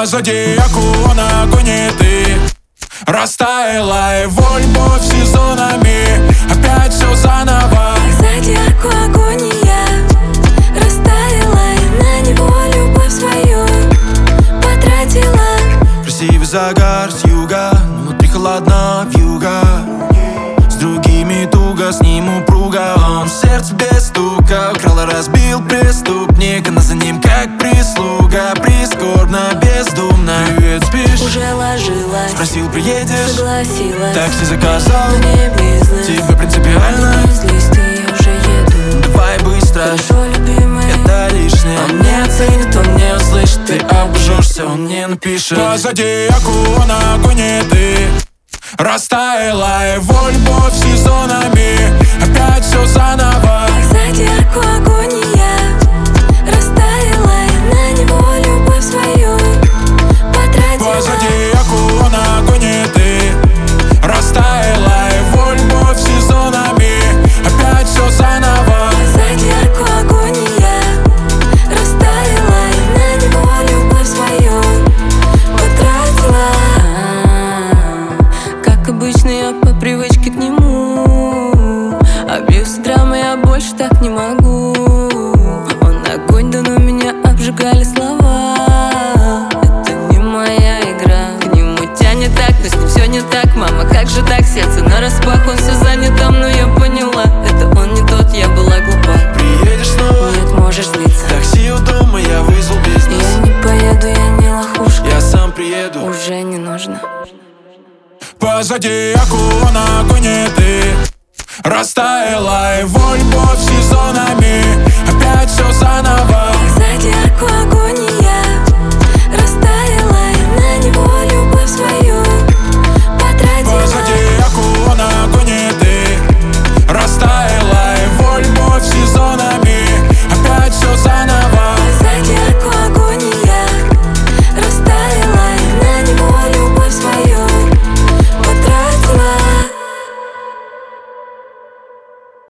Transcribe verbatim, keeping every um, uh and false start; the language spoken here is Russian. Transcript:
По зодиаку он огонь, и ты растаяла, его любовь сезонами. Опять все заново. По зодиаку агония растаяла, и на него любовь свою потратила. Красивый загар с юга, но внутри холодна вьюга. С другими туго, с ним упруга. Он в сердце без стука украл и разбил преступник. Она за ним как прислуга, прискорбно, бездумно. Привет, спишь? Уже ложилась, Спросил, приедешь? согласилась. Такси заказал, мне бизнес. тебе принципиально? Не злись ты, я уже еду. Давай быстро, Хорошо, любимый. это лишнее. Он не оценит, он не услышит. Ты обжжешься, он не напишет. По зодиаку он огонь, и ты растаяла, его любовь сезонами. Опять все заново. По зодиаку агония растаяла, и на него любовь свою потратила. По зодиаку он огонь, и ты растаяла, его любовь сезонами. Опять все заново. По зодиаку агония растаяла, и на него любовь свою потратила. Как обычно, я по привычке к нему. Абьюз, драма, я больше так не могу. Он огонь, да но меня обжигали слова. Это не моя игра. К нему тянет так, но с ним все не так. Мама, как же так, сердце нараспах. Он все занят там, но я поняла. Это он не тот, я была глупа. Приедешь снова? Нет, можешь злиться. Такси у дома, я вызвал бизнес. Я не поеду, я не лохушка. Я сам приеду. Уже не нужно. По зодиаку он огонь, и ты растаяла, его любовь сезонами.